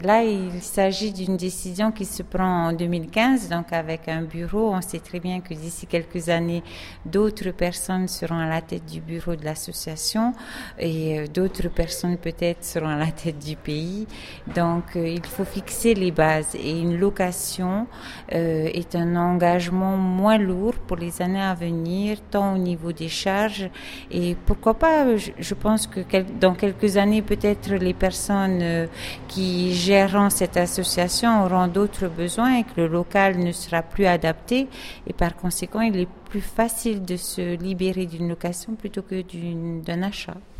Là, il s'agit d'une décision qui se prend en 2015, donc avec un bureau. On sait très bien que d'ici quelques années, d'autres personnes seront à la tête du bureau de l'association et d'autres personnes peut-être seront à la tête du pays. Donc, il faut fixer les bases et une location est un engagement moins lourd pour les années à venir, tant au niveau des charges et pourquoi pas, je pense que dans quelques années, peut-être les personnes qui gérant cette association auront d'autres besoins et que le local ne sera plus adapté et par conséquent il est plus facile de se libérer d'une location plutôt que d'un achat.